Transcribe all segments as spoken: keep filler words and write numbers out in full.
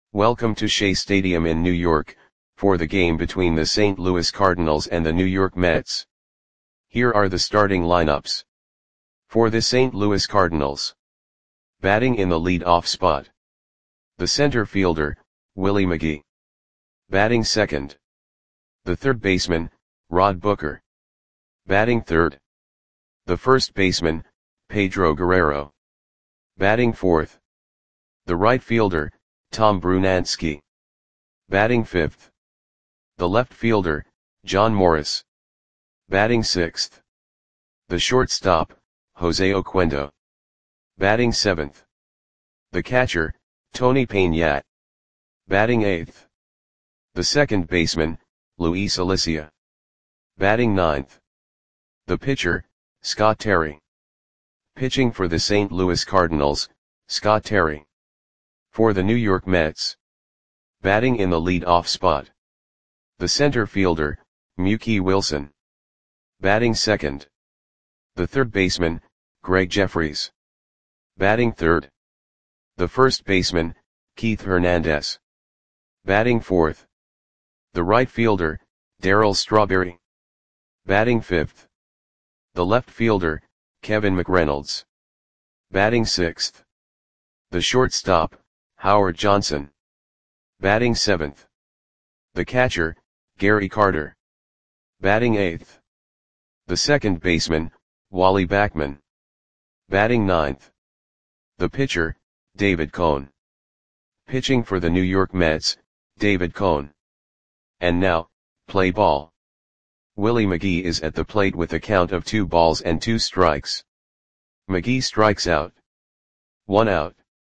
Welcome to Shea Stadium in New York, for the game between the Saint Louis Cardinals and the New York Mets. Here are the starting lineups. For the Saint Louis Cardinals. Batting in the lead-off spot. The center fielder, Willie McGee. Batting second. The third baseman, Rod Booker. Batting third. The first baseman, Pedro Guerrero. Batting fourth. The right fielder, Tom Brunansky. Batting fifth. The left fielder, John Morris. Batting sixth. The shortstop, Jose Oquendo. Batting seventh. The catcher, Tony Peña. Batting eighth. The second baseman, Luis Alicia. Batting ninth. The pitcher, Scott Terry. Pitching for the Saint Louis Cardinals, Scott Terry. For the New York Mets. Batting in the lead-off spot. The center fielder, Mookie Wilson. Batting second. The third baseman, Greg Jeffries. Batting third. The first baseman, Keith Hernandez. Batting fourth. The right fielder, Darryl Strawberry. Batting fifth. The left fielder, Kevin McReynolds. Batting sixth. The shortstop, Howard Johnson. Batting seventh. The catcher, Gary Carter. Batting eighth. The second baseman, Wally Backman. Batting ninth. The pitcher, David Cone. Pitching for the New York Mets, David Cone. And now, play ball. Willie McGee is at the plate with a count of two balls and two strikes. McGee strikes out. One out.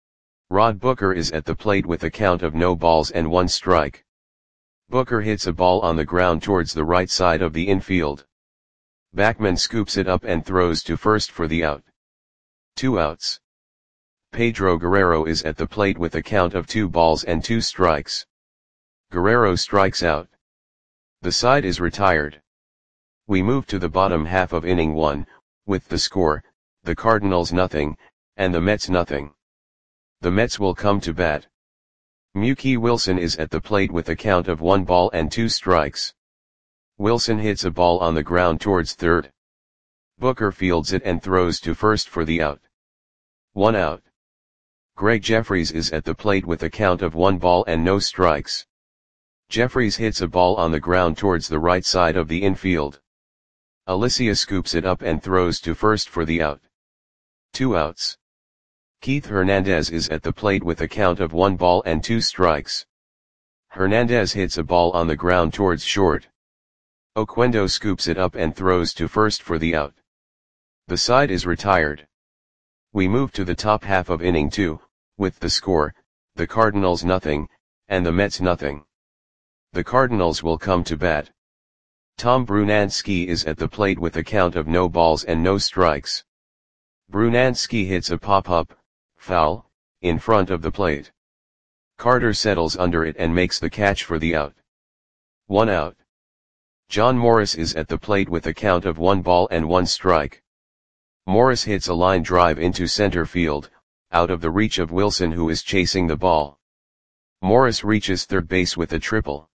Rod Booker is at the plate with a count of no balls and one strike. Booker hits a ball on the ground towards the right side of the infield. Backman scoops it up and throws to first for the out. Two outs. Pedro Guerrero is at the plate with a count of two balls and two strikes. Guerrero strikes out. The side is retired. We move to the bottom half of inning one, with the score, the Cardinals nothing, and the Mets nothing. The Mets will come to bat. Mookie Wilson is at the plate with a count of one ball and two strikes. Wilson hits a ball on the ground towards third. Booker fields it and throws to first for the out. One out. Greg Jeffries is at the plate with a count of one ball and no strikes. Jeffries hits a ball on the ground towards the right side of the infield. Alicia scoops it up and throws to first for the out. Two outs. Keith Hernandez is at the plate with a count of one ball and two strikes. Hernandez hits a ball on the ground towards short. Oquendo scoops it up and throws to first for the out. The side is retired. We move to the top half of inning two, with the score, the Cardinals nothing, and the Mets nothing. The Cardinals will come to bat. Tom Brunansky is at the plate with a count of no balls and no strikes. Brunansky hits a pop-up, foul, in front of the plate. Carter settles under it and makes the catch for the out. One out. John Morris is at the plate with a count of one ball and one strike. Morris hits a line drive into center field, out of the reach of Wilson who is chasing the ball. Morris reaches third base with a triple.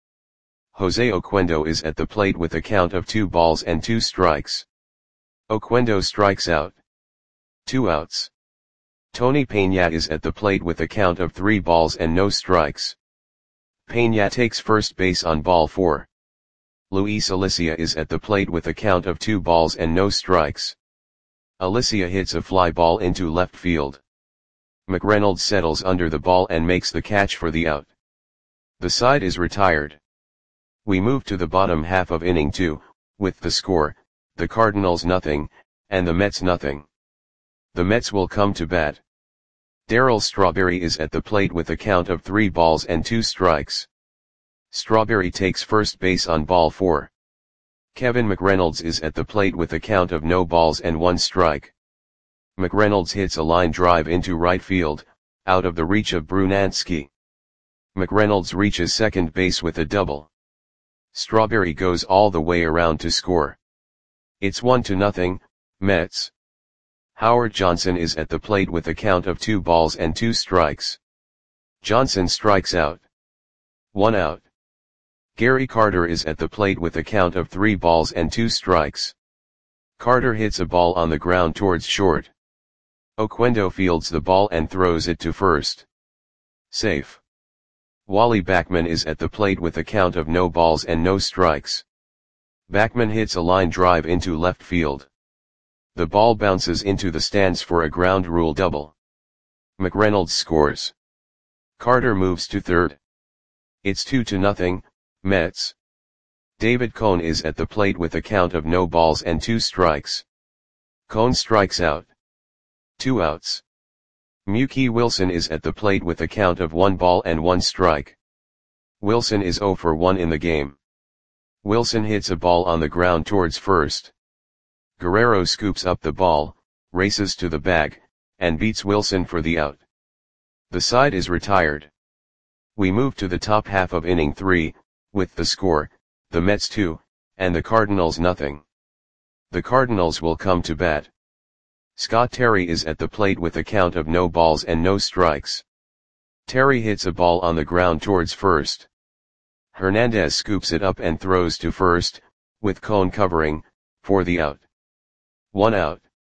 Jose Oquendo is at the plate with a count of two balls and two strikes. Oquendo strikes out. Two outs. Tony Peña is at the plate with a count of three balls and no strikes. Peña takes first base on ball four. Luis Alicia is at the plate with a count of two balls and no strikes. Alicia hits a fly ball into left field. McReynolds settles under the ball and makes the catch for the out. The side is retired. We move to the bottom half of inning two, with the score, the Cardinals nothing, and the Mets nothing. The Mets will come to bat. Darryl Strawberry is at the plate with a count of three balls and two strikes. Strawberry takes first base on ball four. Kevin McReynolds is at the plate with a count of no balls and one strike. McReynolds hits a line drive into right field, out of the reach of Brunansky. McReynolds reaches second base with a double. Strawberry goes all the way around to score. It's one to nothing, Mets. Howard Johnson is at the plate with a count of two balls and two strikes. Johnson strikes out. One out. Gary Carter is at the plate with a count of three balls and two strikes. Carter hits a ball on the ground towards short. Oquendo fields the ball and throws it to first. Safe. Wally Backman is at the plate with a count of no balls and no strikes. Backman hits a line drive into left field. The ball bounces into the stands for a ground rule double. McReynolds scores. Carter moves to third. It's two to nothing, Mets. David Cone is at the plate with a count of no balls and two strikes. Cone strikes out. Two outs. Mookie Wilson is at the plate with a count of one ball and one strike. Wilson is zero for one in the game. Wilson hits a ball on the ground towards first. Guerrero scoops up the ball, races to the bag, and beats Wilson for the out. The side is retired. We move to the top half of inning three, with the score, the Mets two, and the Cardinals nothing. The Cardinals will come to bat. Scott Terry is at the plate with a count of no balls and no strikes. Terry hits a ball on the ground towards first. Hernandez scoops it up and throws to first, with Cone covering, for the out. One out.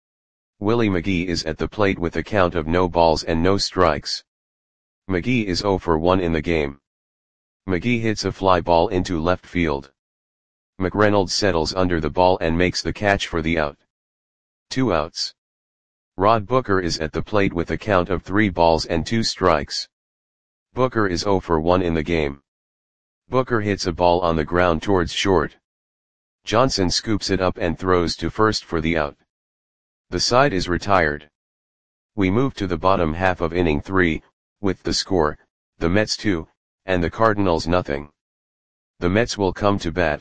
Willie McGee is at the plate with a count of no balls and no strikes. McGee is zero for one in the game. McGee hits a fly ball into left field. McReynolds settles under the ball and makes the catch for the out. Two outs. Rod Booker is at the plate with a count of three balls and two strikes. Booker is zero for one in the game. Booker hits a ball on the ground towards short. Johnson scoops it up and throws to first for the out. The side is retired. We move to the bottom half of inning three, with the score, the Mets two, and the Cardinals nothing. The Mets will come to bat.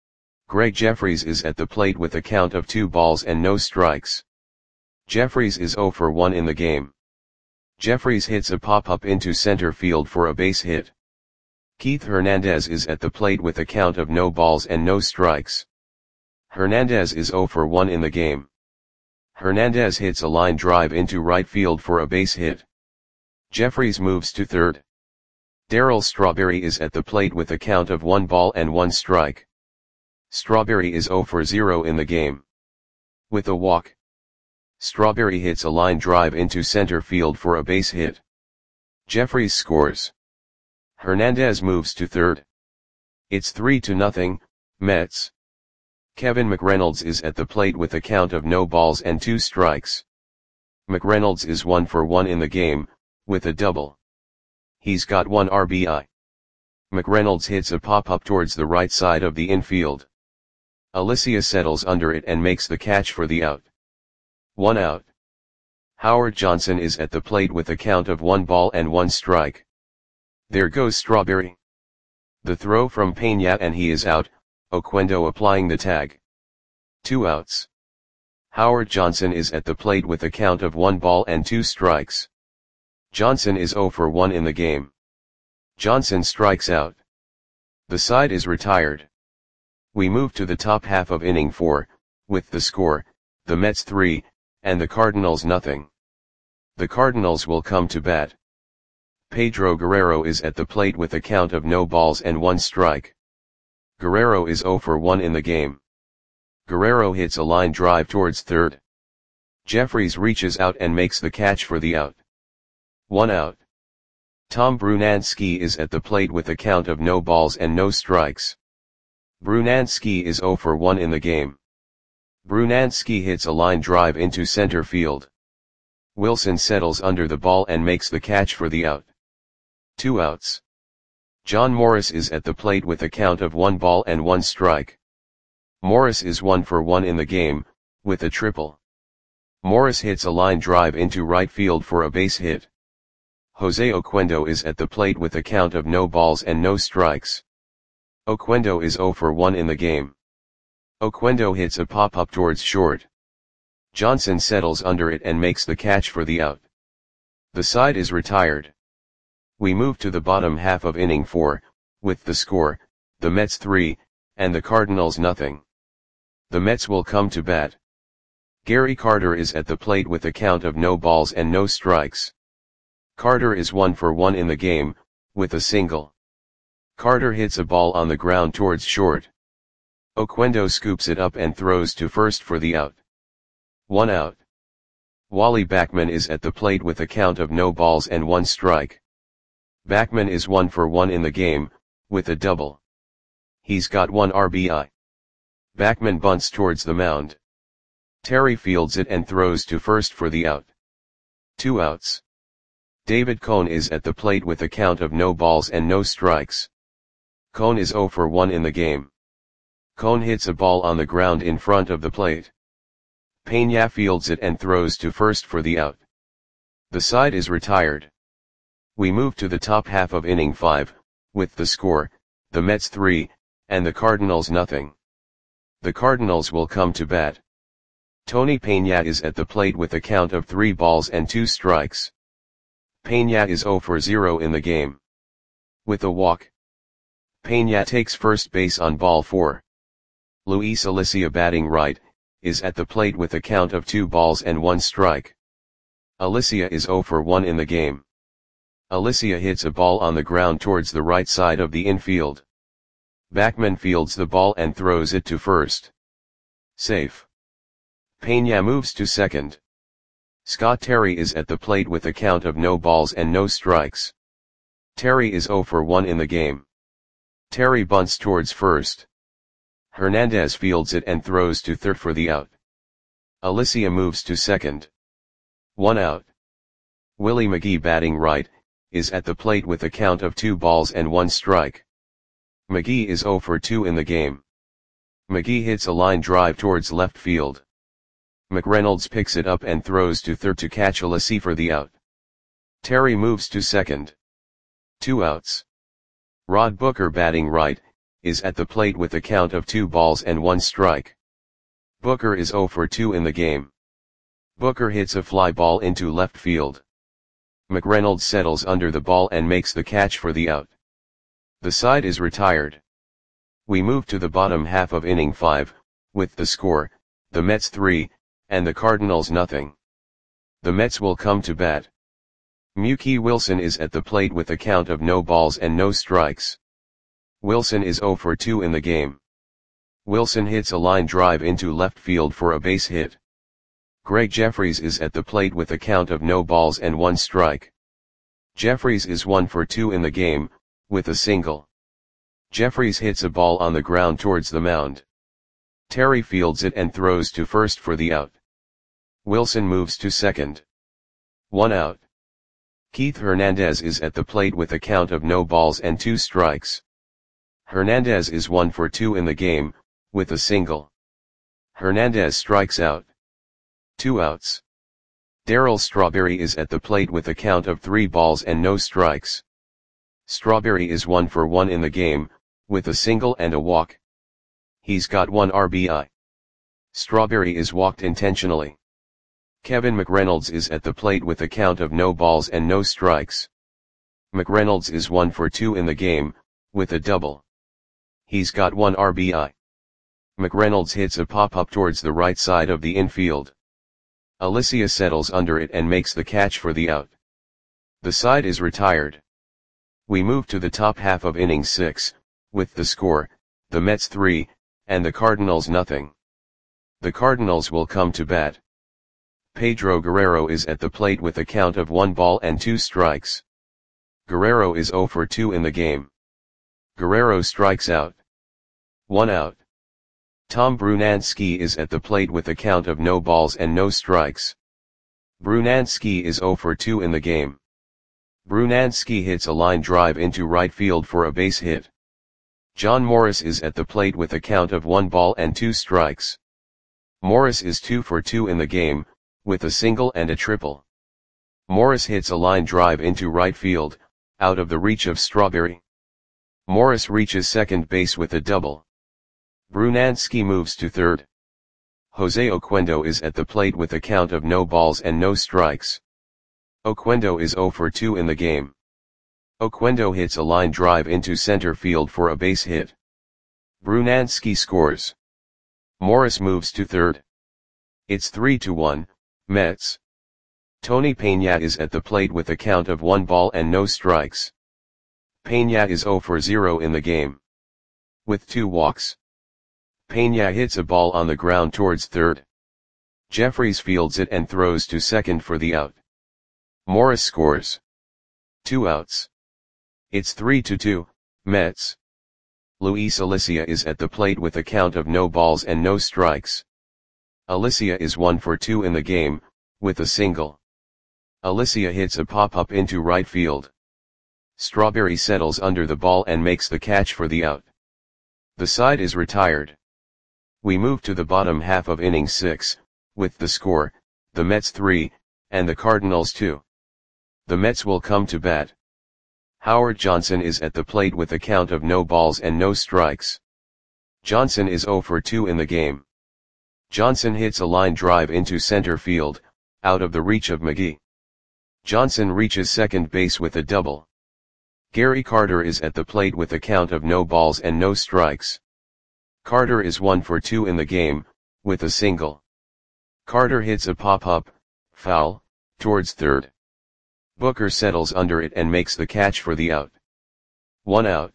Greg Jeffries is at the plate with a count of two balls and no strikes. Jeffries is zero for one in the game. Jeffries hits a pop-up into center field for a base hit. Keith Hernandez is at the plate with a count of no balls and no strikes. Hernandez is zero for one in the game. Hernandez hits a line drive into right field for a base hit. Jeffries moves to third. Darryl Strawberry is at the plate with a count of one ball and one strike. Strawberry is zero for zero in the game. With a walk, Strawberry hits a line drive into center field for a base hit. Jeffries scores. Hernandez moves to third. It's three to nothing, Mets. Kevin McReynolds is at the plate with a count of no balls and two strikes. McReynolds is one for one in the game, with a double. He's got one R B I. McReynolds hits a pop-up towards the right side of the infield. Alicia settles under it and makes the catch for the out. One out. Howard Johnson is at the plate with a count of one ball and one strike. There goes Strawberry. The throw from Peña and he is out, Oquendo applying the tag. Two outs. Howard Johnson is at the plate with a count of one ball and two strikes. Johnson is zero for one in the game. Johnson strikes out. The side is retired. We move to the top half of inning four, with the score, the Mets three, and the Cardinals nothing. The Cardinals will come to bat. Pedro Guerrero is at the plate with a count of no balls and one strike. Guerrero is zero for one in the game. Guerrero hits a line drive towards third. Jeffries reaches out and makes the catch for the out. One out. Tom Brunansky is at the plate with a count of no balls and no strikes. Brunansky is zero for one in the game. Brunansky hits a line drive into center field. Wilson settles under the ball and makes the catch for the out. Two outs. John Morris is at the plate with a count of one ball and one strike. Morris is one for one in the game, with a triple. Morris hits a line drive into right field for a base hit. Jose Oquendo is at the plate with a count of no balls and no strikes. Oquendo is zero for one in the game. Oquendo hits a pop-up towards short. Johnson settles under it and makes the catch for the out. The side is retired. We move to the bottom half of inning four, with the score, the Mets three, and the Cardinals nothing. The Mets will come to bat. Gary Carter is at the plate with a count of no balls and no strikes. Carter is one for one in the game, with a single. Carter hits a ball on the ground towards short. Oquendo scoops it up and throws to first for the out. One out. Wally Backman is at the plate with a count of no balls and one strike. Backman is one for one in the game, with a double. He's got one R B I. Backman bunts towards the mound. Terry fields it and throws to first for the out. Two outs. David Cone is at the plate with a count of no balls and no strikes. Cone is zero for one in the game. Cone hits a ball on the ground in front of the plate. Peña fields it and throws to first for the out. The side is retired. We move to the top half of inning five, with the score, the Mets three, and the Cardinals nothing. The Cardinals will come to bat. Tony Peña is at the plate with a count of three balls and two strikes. Peña is zero for zero in the game. With a walk. Peña takes first base on ball four. Luis Alicia, batting right, is at the plate with a count of two balls and one strike. Alicia is zero for one in the game. Alicia hits a ball on the ground towards the right side of the infield. Backman fields the ball and throws it to first. Safe. Peña moves to second. Scott Terry is at the plate with a count of no balls and no strikes. Terry is zero for one in the game. Terry bunts towards first. Hernandez fields it and throws to third for the out. Alicia moves to second. One out. Willie McGee, batting right, is at the plate with a count of two balls and one strike. McGee is zero for two in the game. McGee hits a line drive towards left field. McReynolds picks it up and throws to third to catch Alicia for the out. Terry moves to second. Two outs. Rod Booker, batting right, is at the plate with a count of two balls and one strike. Booker is zero for two in the game. Booker hits a fly ball into left field. McReynolds settles under the ball and makes the catch for the out. The side is retired. We move to the bottom half of inning five, with the score, the Mets three, and the Cardinals nothing. The Mets will come to bat. Mookie Wilson is at the plate with a count of no balls and no strikes. Wilson is zero for two in the game. Wilson hits a line drive into left field for a base hit. Greg Jeffries is at the plate with a count of no balls and one strike. Jeffries is one for two in the game, with a single. Jeffries hits a ball on the ground towards the mound. Terry fields it and throws to first for the out. Wilson moves to second. One out. Keith Hernandez is at the plate with a count of no balls and two strikes. Hernandez is one for two in the game, with a single. Hernandez strikes out. Two outs. Darryl Strawberry is at the plate with a count of three balls and no strikes. Strawberry is one for one in the game, with a single and a walk. He's got one R B I. Strawberry is walked intentionally. Kevin McReynolds is at the plate with a count of no balls and no strikes. McReynolds is one for two in the game, with a double. He's got one R B I. McReynolds hits a pop-up towards the right side of the infield. Alicia settles under it and makes the catch for the out. The side is retired. We move to the top half of inning six, with the score, the Mets three, and the Cardinals nothing. The Cardinals will come to bat. Pedro Guerrero is at the plate with a count of one ball and two strikes. Guerrero is zero for two in the game. Guerrero strikes out. One out. Tom Brunansky is at the plate with a count of no balls and no strikes. Brunansky is zero for two in the game. Brunansky hits a line drive into right field for a base hit. John Morris is at the plate with a count of one ball and two strikes. Morris is two for two in the game, with a single and a triple. Morris hits a line drive into right field, out of the reach of Strawberry. Morris reaches second base with a double. Brunansky moves to third. Jose Oquendo is at the plate with a count of no balls and no strikes. Oquendo is zero for two in the game. Oquendo hits a line drive into center field for a base hit. Brunansky scores. Morris moves to third. It's three to one, Mets. Tony Peña is at the plate with a count of one ball and no strikes. Peña is zero for zero in the game. With two walks. Peña hits a ball on the ground towards third. Jeffries fields it and throws to second for the out. Morris scores. Two outs. It's three to two, Mets. Luis Alicia is at the plate with a count of no balls and no strikes. Alicia is one for two in the game, with a single. Alicia hits a pop-up into right field. Strawberry settles under the ball and makes the catch for the out. The side is retired. We move to the bottom half of inning six, with the score, the Mets three, and the Cardinals two. The Mets will come to bat. Howard Johnson is at the plate with a count of no balls and no strikes. Johnson is zero for two in the game. Johnson hits a line drive into center field, out of the reach of McGee. Johnson reaches second base with a double. Gary Carter is at the plate with a count of no balls and no strikes. Carter is one for two in the game, with a single. Carter hits a pop-up, foul, towards third. Booker settles under it and makes the catch for the out. One out.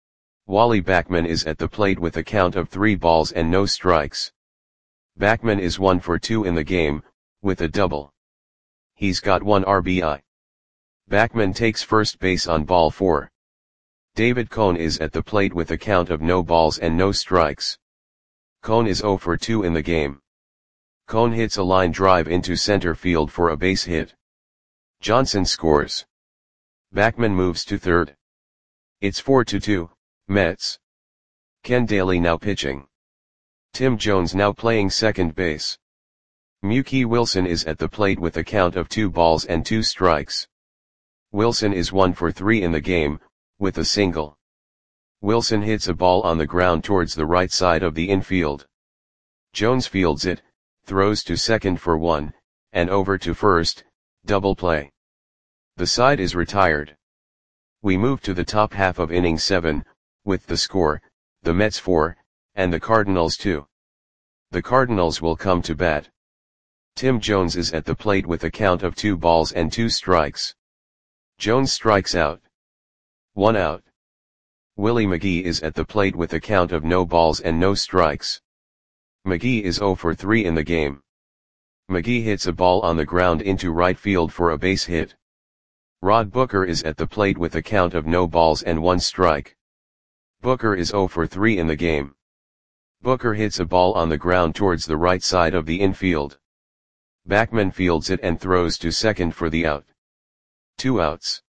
Wally Backman is at the plate with a count of three balls and no strikes. Backman is one for two in the game, with a double. He's got one R B I. Backman takes first base on ball four. David Cone is at the plate with a count of no balls and no strikes. Cone is zero for two in the game. Cone hits a line drive into center field for a base hit. Johnson scores. Backman moves to third. It's four to two, Mets. Ken Daly now pitching. Tim Jones now playing second base. Mookie Wilson is at the plate with a count of two balls and two strikes. Wilson is one for three in the game, with a single. Wilson hits a ball on the ground towards the right side of the infield. Jones fields it, throws to second for one, and over to first, double play. The side is retired. We move to the top half of inning seven, with the score, the Mets four, and the Cardinals two. The Cardinals will come to bat. Tim Jones is at the plate with a count of two balls and two strikes. Jones strikes out. One out. Willie McGee is at the plate with a count of no balls and no strikes. McGee is zero for three in the game. McGee hits a ball on the ground into right field for a base hit. Rod Booker is at the plate with a count of no balls and one strike. Booker is zero for three in the game. Booker hits a ball on the ground towards the right side of the infield. Backman fields it and throws to second for the out. Two outs.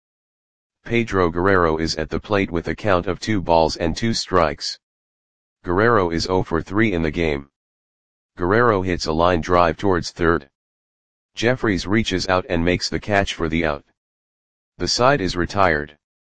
Pedro Guerrero is at the plate with a count of two balls and two strikes. Guerrero is zero for three in the game. Guerrero hits a line drive towards third. Jeffries reaches out and makes the catch for the out. The side is retired.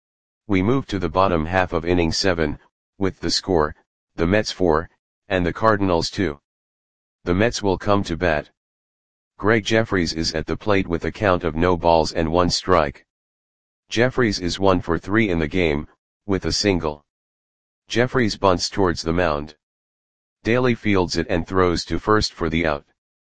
We move to the bottom half of inning seven, with the score, the Mets four, and the Cardinals two. The Mets will come to bat. Greg Jeffries is at the plate with a count of no balls and one strike. Jeffries is one for three in the game, with a single. Jeffries bunts towards the mound. Daly fields it and throws to first for the out.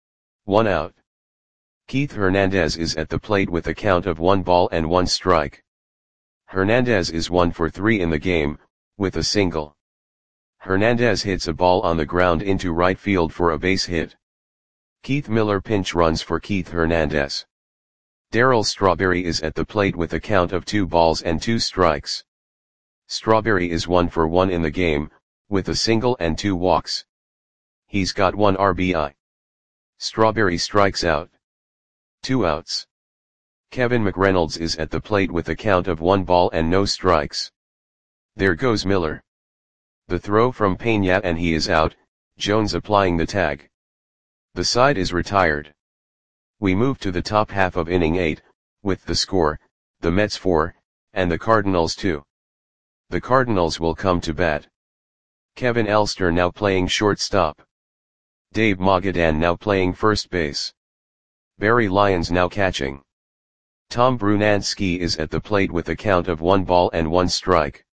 One out. Keith Hernandez is at the plate with a count of one ball and one strike. Hernandez is one for three in the game, with a single. Hernandez hits a ball on the ground into right field for a base hit. Keith Miller pinch runs for Keith Hernandez. Darryl Strawberry is at the plate with a count of two balls and two strikes. Strawberry is one for one in the game, with a single and two walks. He's got one R B I. Strawberry strikes out. Two outs. Kevin McReynolds is at the plate with a count of one ball and no strikes. There goes Miller. The throw from Peña and he is out, Jones applying the tag. The side is retired. We move to the top half of inning eight, with the score, the Mets four, and the Cardinals two. The Cardinals will come to bat. Kevin Elster now playing shortstop. Dave Magadan now playing first base. Barry Lyons now catching. Tom Brunansky is at the plate with a count of one ball and one strike.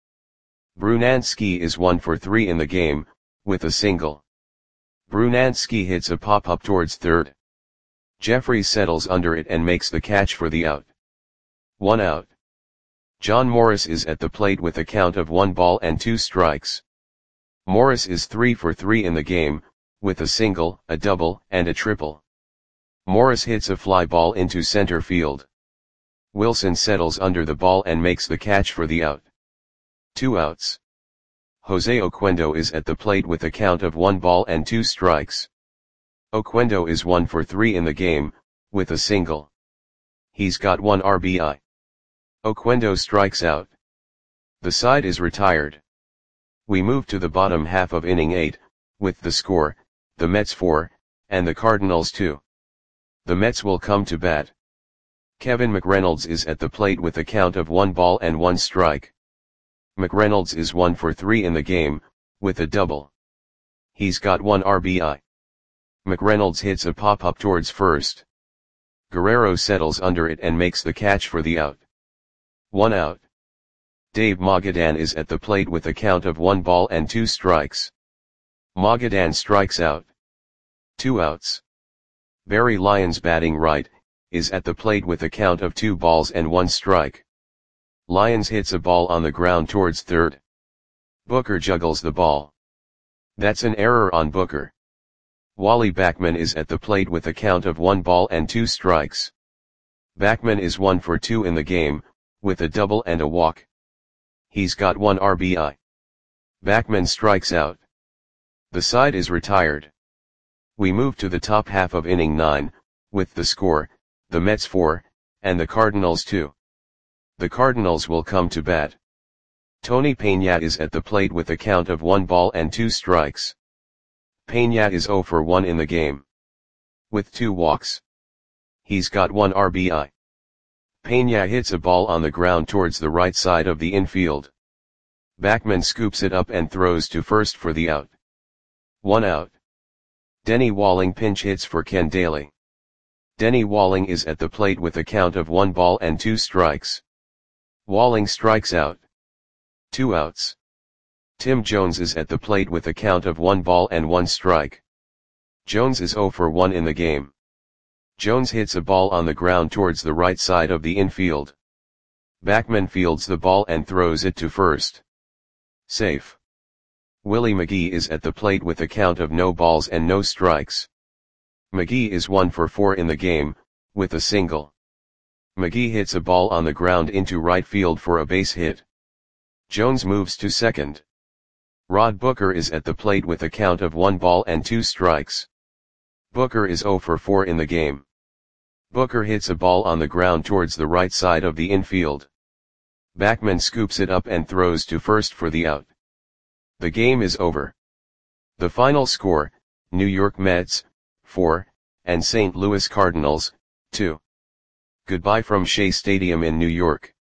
Brunansky is one for three in the game, with a single. Brunansky hits a pop-up towards third. Jeffries settles under it and makes the catch for the out. One out. John Morris is at the plate with a count of one ball and two strikes. Morris is three for three in the game, with a single, a double, and a triple. Morris hits a fly ball into center field. Wilson settles under the ball and makes the catch for the out. Two outs. Jose Oquendo is at the plate with a count of one ball and two strikes. Oquendo is one for three in the game, with a single. He's got one R B I. Oquendo strikes out. The side is retired. We move to the bottom half of inning eight, with the score, the Mets four, and the Cardinals two. The Mets will come to bat. Kevin McReynolds is at the plate with a count of one ball and one strike. McReynolds is one for three in the game, with a double. He's got one R B I. McReynolds hits a pop-up towards first. Guerrero settles under it and makes the catch for the out. One out. Dave Magadan is at the plate with a count of one ball and two strikes. Magadan strikes out. Two outs. Barry Lyons, batting right, is at the plate with a count of two balls and one strike. Lyons hits a ball on the ground towards third. Booker juggles the ball. That's an error on Booker. Wally Backman is at the plate with a count of one ball and two strikes. Backman is one for two in the game, with a double and a walk. He's got one R B I. Backman strikes out. The side is retired. We move to the top half of inning nine, with the score, the Mets four, and the Cardinals two. The Cardinals will come to bat. Tony Peña is at the plate with a count of one ball and two strikes. Peña is zero for one in the game, with two walks. He's got one R B I. Peña hits a ball on the ground towards the right side of the infield. Backman scoops it up and throws to first for the out. One out. Denny Walling pinch hits for Ken Daly. Denny Walling is at the plate with a count of one ball and two strikes. Walling strikes out. Two outs. Tim Jones is at the plate with a count of one ball and one strike. Jones is zero for one in the game. Jones hits a ball on the ground towards the right side of the infield. Backman fields the ball and throws it to first. Safe. Willie McGee is at the plate with a count of no balls and no strikes. McGee is one for four in the game, with a single. McGee hits a ball on the ground into right field for a base hit. Jones moves to second. Rod Booker is at the plate with a count of one ball and two strikes. Booker is zero for four in the game. Booker hits a ball on the ground towards the right side of the infield. Backman scoops it up and throws to first for the out. The game is over. The final score, New York Mets, four, and Saint Louis Cardinals, two. Goodbye from Shea Stadium in New York.